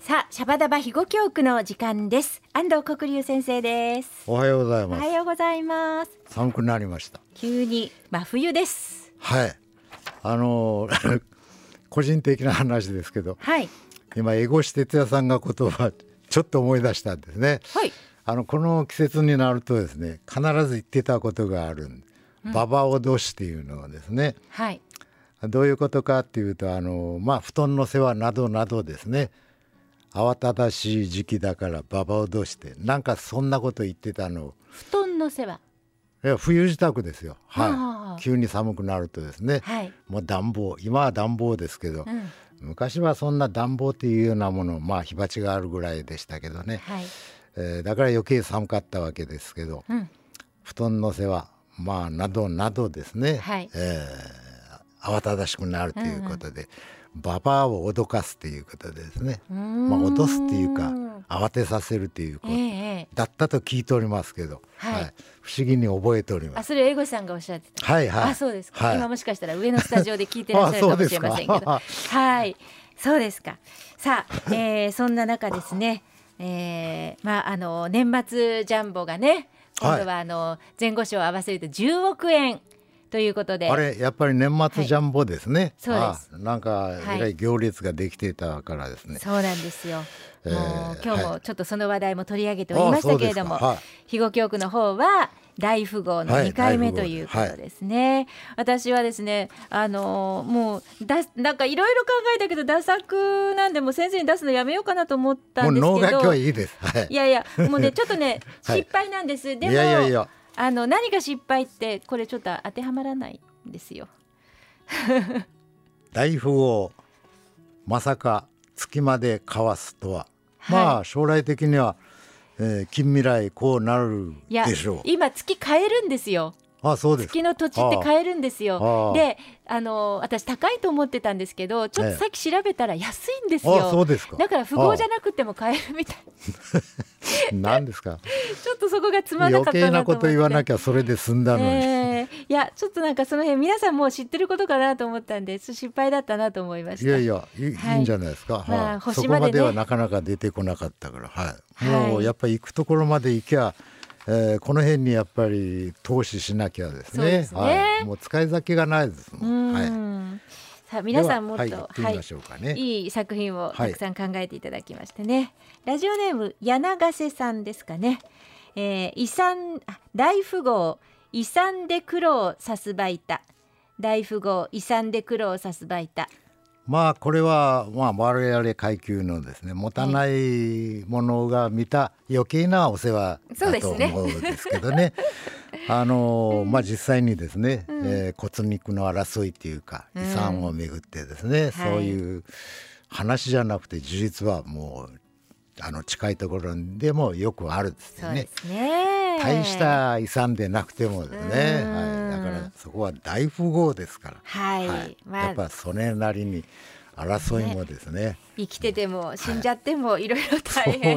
さあ、シャバダバ肥後教区の時間です。安藤国流先生です。 おはようございます。 おはようございます。 寒くなりました。 急に真冬です。 はい。個人的な話ですけど、 はい、 今江越哲也さんが言葉ちょっと思い出したんですね。 はい、 この季節になるとですね、必ず言ってたことがあるババ脅しっていうのはですね、 はい、 どういうことかっていうと布団の世話などなどですね、慌ただしい時期だからババ脅してなんかそんなこと言ってたの。 布団の世話、 いや冬支度ですよ。 は急に寒くなるとですね、 はい、 もう暖房、今は暖房ですけど、昔はそんな暖房っていうようなもの、火鉢があるぐらいでしたけどね、 はい、 だから余計寒かったわけですけど、布団の世話などなどですね、 はい、 慌ただしくなるということで、ババアを脅かすということでですね、脅すっていうか慌てさせるということだったと聞いておりますけど、不思議に覚えております。 あ、それ江越さんがおっしゃってた。あ、そうですか、今もしかしたら上のスタジオで聞いてらっしゃるかもしれませんけどはい、そうですか。さあ、そんな中ですね、年末ジャンボがね、今度は前後賞を合わせると10億円ということで、 あれやっぱり年末ジャンボですね。 そうです。 なんかえらい行列ができていたからですね。 そうなんですよ。もう今日もちょっとその話題も取り上げておりましたけれども、肥後教区の方は大富豪の2回目ということですね。私はですね、もうなんかいろいろ考えたけど、ダ作なんでもう先生に出すのやめようかなと思ったんですけど、 もう能楽器はいいです。 いやいや、もうねちょっとね失敗なんです。でも何が失敗ってこれちょっと当てはまらないんですよ。 大富豪まさか月までかわすとは、将来的には、近未来こうなるでしょう。 今月買えるんですよ。 そうです。 月の土地って買えるんですよ。で、私高いと思ってたんですけど、ちょっとさっき調べたら安いんですよ。 そうですか。 だから富豪じゃなくても買えるみたい。 何ですか。 ちょっとそこがつまらなかったなと思って。 余計なこと言わなきゃそれで済んだのに。 いやちょっとなんかその辺皆さんもう知ってることかなと思ったんで、失敗だったなと思いました。 いいんじゃないですか。そこまではなかなか出てこなかったから、もうやっぱり行くところまで行きゃ、この辺にやっぱり投資しなきゃですね。もう使い先がないですもん。 さあ皆さんもっといい作品をたくさん考えていただきましてね。ラジオネーム柳瀬さんですかね。大富豪遺産で苦労さすばいた。大富豪遺産で苦労さすばいた。 これは我々階級のですね、持たないものが見た余計なお世話だと思うんですけどね。実際にですね、骨肉の争いっていうか遺産をめぐってですね、そういう話じゃなくて事実はもう近いところでもよくあるんですよね。大した遺産でなくてもですね、だからそこは大富豪ですから、やっぱそれなりに争いもですね、 生きてても死んじゃってもいろいろ大変、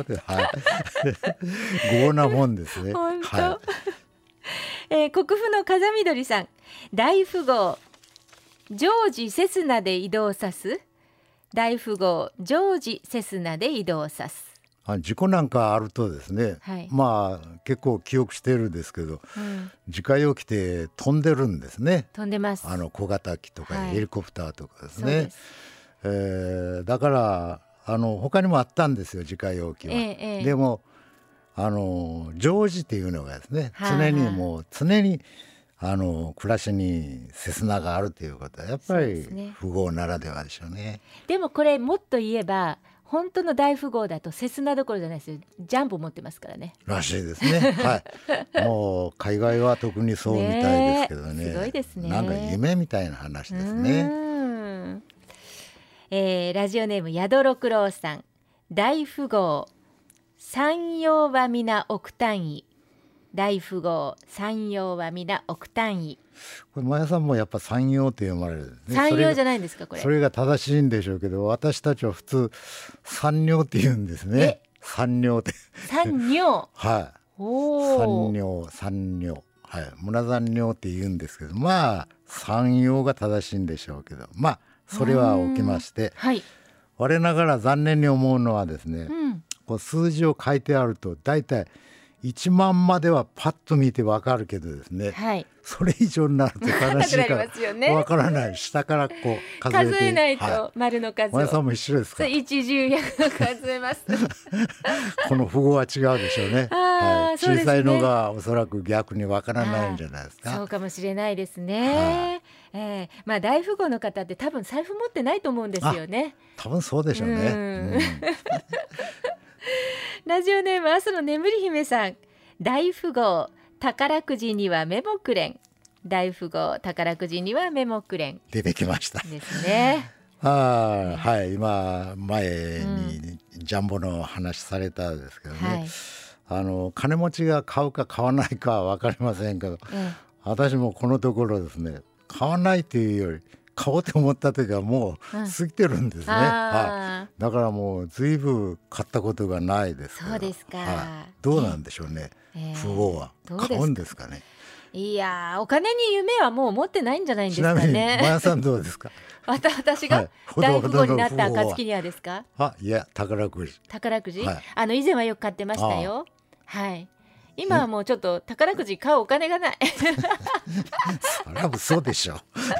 豪なもんですね。 本当、国府の風見鶏さん、大富豪ジョージセスナで移動さす。大富豪ジョージセスナで移動さす。 事故なんかあるとですね、結構記憶してるんですけど、自家用機って飛んでるんですね。 飛んでます。 小型機とかヘリコプターとかですね。だから他にもあったんですよ、自家用機は。でもジョージっていうのがですね、常に暮らしにセスナがあるということはやっぱり富豪ならではでしょうね。 でもこれもっと言えば本当の大富豪だとセスナどころじゃないですよ、ジャンボ持ってますからね。 らしいですね。もう海外は特にそうみたいですけどね。 すごいですね。 なんか夢みたいな話ですね。 ラジオネーム宿六郎さん、大富豪山陽は皆億単位。大富豪山陽は皆億単位。 これマヤさんもやっぱ山陽って読まれる、 山陽じゃないんですか。これそれが正しいんでしょうけど、私たちは普通山陽って言うんですね。山陽って山陽山陽村山陽って言うんですけど、山陽が正しいんでしょうけど、それは起きまして、 我ながら残念に思うのはですね、こう数字を書いてあるとだいたい1万まではパッと見てわかるけどですね、それ以上になると悲しいからわからない、下からこう数えないと、丸の数を。 前さんも一緒ですか。 1、10、100数えますこの符号は違うでしょうね。小さいのがおそらく逆にわからないんじゃないですか。 そうかもしれないですね。まあ大富豪の方って多分財布持ってないと思うんですよね。 多分そうでしょうね。 ラジオネーム朝の眠り姫さん、大富豪宝くじには目もくれん。大富豪宝くじには目もくれん出てきましたですね。 はい、今前にジャンボの話されたんですけどね、金持ちが買うか買わないかは分かりませんけど、私もこのところですね、買わないというより買おうと思った時はもう過ぎてるんですね。だからもうずいぶん買ったことがないですけど。 そうですか。 どうなんでしょうね。富豪は買うんですかね。 いやお金に夢はもう持ってないんじゃないんですかね。 ちなみにマヤさんどうですか。 私が大富豪になった暁にはですか。 いや宝くじ。 以前はよく買ってましたよ。今はもうちょっと宝くじ買うお金がない。 それは嘘でしょ。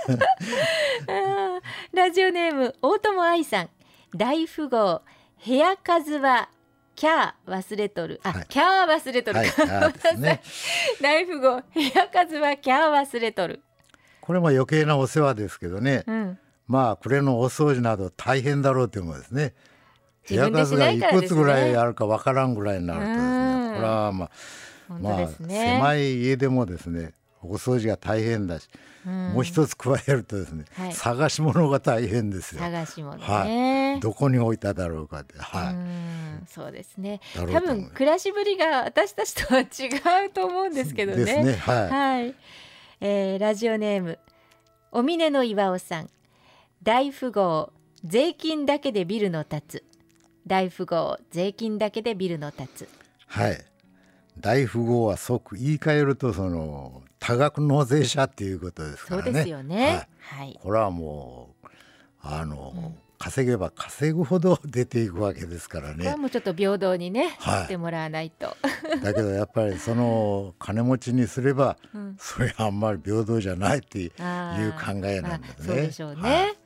ラジオネーム大友愛さん、大富豪部屋数はキャー忘れとる。キャー忘れとる。大富豪部屋数はキャー忘れとる。 これも余計なお世話ですけどね。まあこれのお掃除など大変だろうと思うんですね。部屋数がいくつぐらいあるかわからんぐらいになるとですね、これはまあ狭い家でもですね、お掃除が大変だし、もう一つ加えるとですね、探し物が大変ですよ。 探し物ね、 どこに置いただろうかって。 そうですね。多分暮らしぶりが私たちとは違うと思うんですけどね。ラジオネームお峰の岩尾さん、大富豪税金だけでビルの建つ。大富豪税金だけでビルの建つ。 大富豪は即言い換えるとその多額納税者っていうことですからね。 そうですよね。 これはもう稼げば稼ぐほど出ていくわけですからね。 これはもうちょっと平等にね、してもらわないと。 だけどやっぱりその金持ちにすれば、それはあんまり平等じゃないっていう考えなんですね。 そうでしょうね。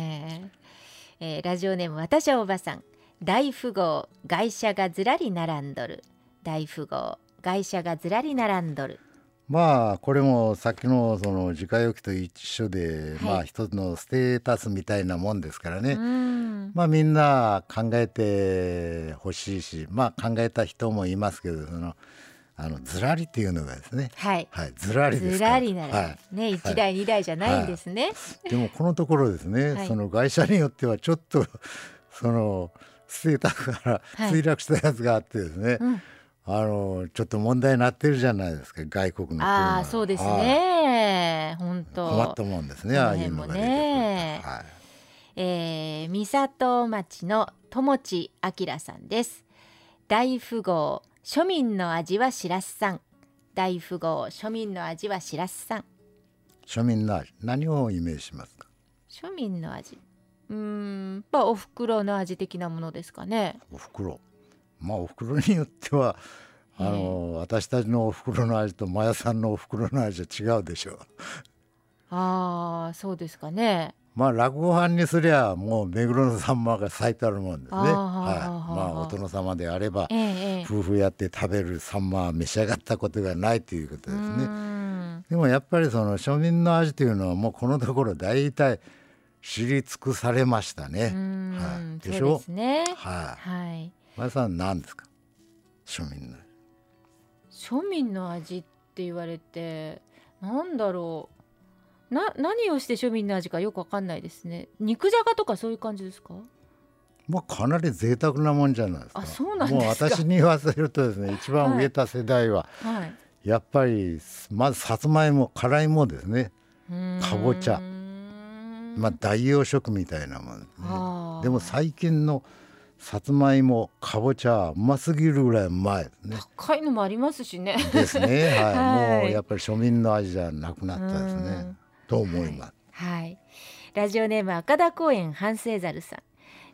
ラジオネーム私はおばさん、大富豪外車がずらり並んどる。大富豪外車がずらり並んどる。 まあこれもさっきのその自家用機と一緒で、まあ一つのステータスみたいなもんですからね。まあみんな考えてほしいし、まあ考えた人もいますけど、ずらりっていうのがですね、ずらりですから。ずらりならね、1台2台じゃないんですね。 でもこのところですね、その会社によってはちょっとそのステータスから墜落したやつがあってですね、ちょっと問題になってるじゃないですか、外国の車。 そうですね。本当困ったもんですね、ああいうのが出てくると。三郷町の友地明さんです。大富豪庶民の味はしらすさん。大富豪庶民の味はしらすさん。 庶民の味、何をイメージしますか。 庶民の味、お袋の味的なものですかね。 お袋、お袋によっては私たちのお袋の味とマヤさんのお袋の味は違うでしょう。 そうですかね。 落語飯にすりゃもう目黒のサンマが咲いてあるもんですね。お殿様であれば、夫婦やって食べるサンマは召し上がったことがないということですね。でもやっぱりその庶民の味というのはもうこのところ大体知り尽くされましたね。でしょ。 そうですね。 マヤさん何ですか、庶民の味。 庶民の味って言われてなんだろう、何をして庶民の味かよく分かんないですね。肉じゃがとかそういう感じですか。 かなり贅沢なもんじゃないですか。 そうなんですか。 もう私に言わせるとですね、一番上た世代は、やっぱりまずさつまいも、辛いもですね、かぼちゃ、代用食みたいなもんですね。でも最近のさつまいも、かぼちゃうますぎるぐらいうまいですね。 高いのもありますしね。 ですね。もうやっぱり庶民の味じゃなくなったですね。と思います。 ラジオネーム赤田公園反省猿さん。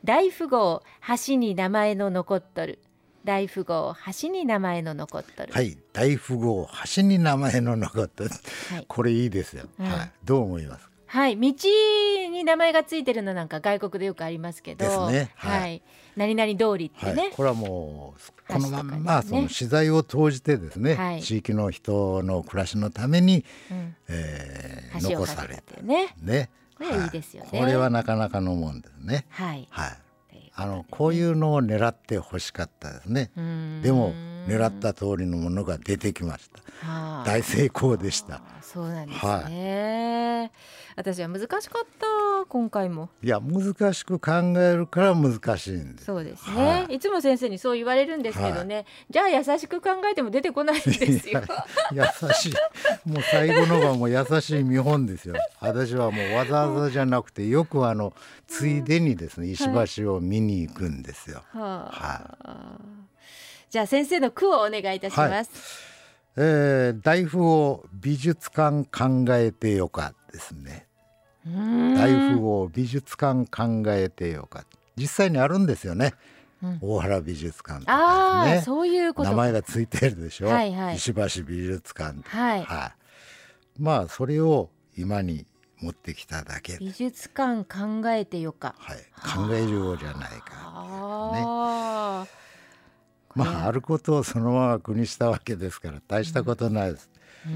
大富豪橋に名前の残っとる。大富豪橋に名前の残っとる。 はい、大富豪橋に名前の残っとる、はい、これいいですよ、はい、どう思いますか？ はい、道に名前がついてるのなんか外国でよくありますけどですね、 はいはい、何々通りってね、 はい、これはもうこのまんまその資材を投じてですね、 はい、 地域の人の暮らしのために、残されてね、 これいいですよね。 これはなかなかのもんですね。 はい、 はい、こういうのを狙ってほしかったですね。でも狙った通りのものが出てきました。大成功でした。 そうなんですね、はい、私は難しかった今回も。 いや難しく考えるから難しいんです。 そうですね、はい、いつも先生にそう言われるんですけどね、はい、じゃあ優しく考えても出てこないんですよ優しい、もう最後のがもう優しい見本ですよ。私はもうわざわざじゃなくてよくついでにですね、石橋を見に行くんですよ。 じゃあ先生の句をお願いいたします。 大富豪美術館考えてよかですね。大富豪美術館考えてよか、実際にあるんですよね、大原美術館とかですね。 そういうこと、 名前がついてるでしょ、 はいはい、 石橋美術館、 はいはい、まあそれを今に持ってきただけ。 美術館考えてよか、 はい、考えるようじゃないかね。まああることをそのまま句にしたわけですから大したことないです。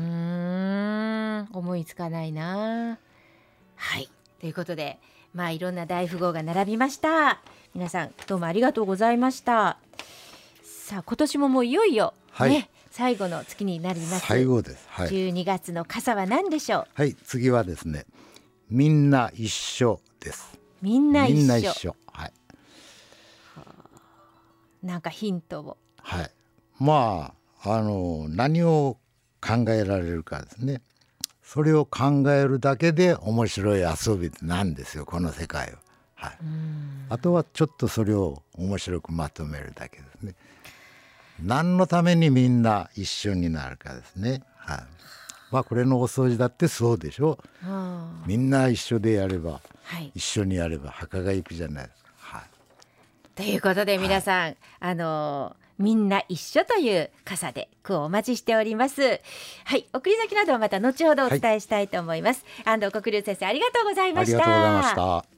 思いつかないな。はい、ということでいろんな大富豪が並びました。皆さんどうもありがとうございました。さあ今年ももういよいよ、 はい、 最後の月になります。 最後です、はい、 12月の傘は何でしょう？ はい、次はですね、みんな一緒です。 みんな一緒、 はい、 なんかヒントを。 はい、まあ何を考えられるかですね。それを考えるだけで面白い遊びなんですよ、この世界は。はい、あとはちょっとそれを面白くまとめるだけですね。何のためにみんな一緒になるかですね。はい、まあこれのお掃除だってそうでしょう。みんな一緒でやれば、はい、一緒にやれば墓が行くじゃないですか。はい、 ということで皆さん、はい、みんな一緒という傘で句をお待ちしております。はい、送り先などはまた後ほどお伝えしたいと思います。安藤国流先生、ありがとうございました。 ありがとうございました。